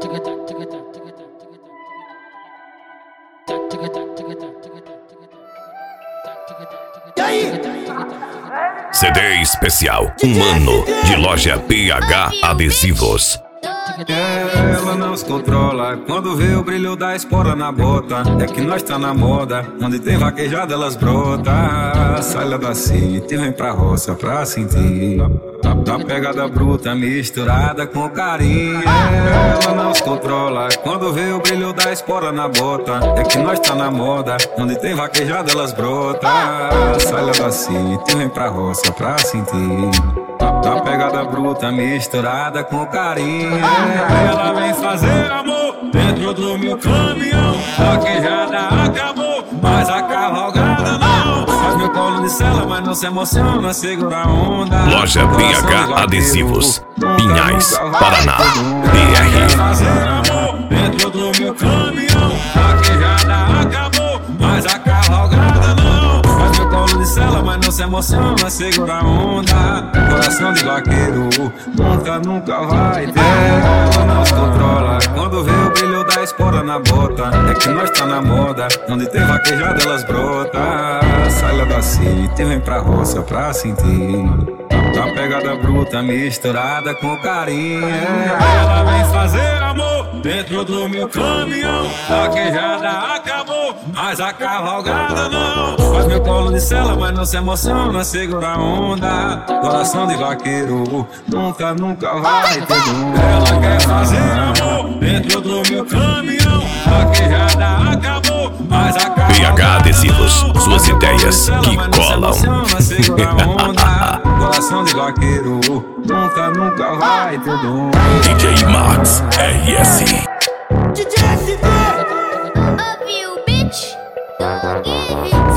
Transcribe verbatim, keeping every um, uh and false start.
C D especial, um ano de loja P H Adesivos. Ela não se controla quando vê o brilho da espora na bota. É que nós tá na moda, onde tem vaquejada elas brota. Sai lá da city, vem pra roça pra sentir da, da pegada bruta misturada com carinho. Ela não se controla quando vê o brilho da espora na bota. É que nós tá na moda, onde tem vaquejada elas brota. Sai lá da city, vem pra roça pra sentir da pegada bruta misturada com carinho. Ela vem fazer amor dentro do meu caminhão. Vaquejada acabou, mas a cavalgada não. Faz meu colo de cela, mas não se emociona, segura a onda. Loja P H Adesivos, Pinhais, Paraná, B R. Vem fazer amor dentro do meu caminhão. Vaquejada acabou, mas a cavalgada não. Faz meu colo de cela, mas não se emociona, segura a onda. Coração de vaqueiro nunca, nunca vai ter. Ela não se controla quando vê o brilho da espora na bota. É que nós tá na moda, onde tem vaquejada elas brota. Sai lá da city, vem pra roça pra sentir da pegada bruta misturada com carinho. Ela vem fazer amor dentro do meu caminhão. Vaquejada acabou, mas a cavalgada não. Faz meu colo de cela, mas não se emociona, segura a onda. Coração de vaqueiro nunca, nunca vai ter dor. Ela quer fazer amor dentro do meu caminhão. Vaquejada acabou, mas a cavalgada P H Adesivos, suas ideias que colam. Segura a onda. Coração de vaqueiro nunca, nunca vai ter dor. D J Max R S. D J S D. Love you, bitch. Don't give it.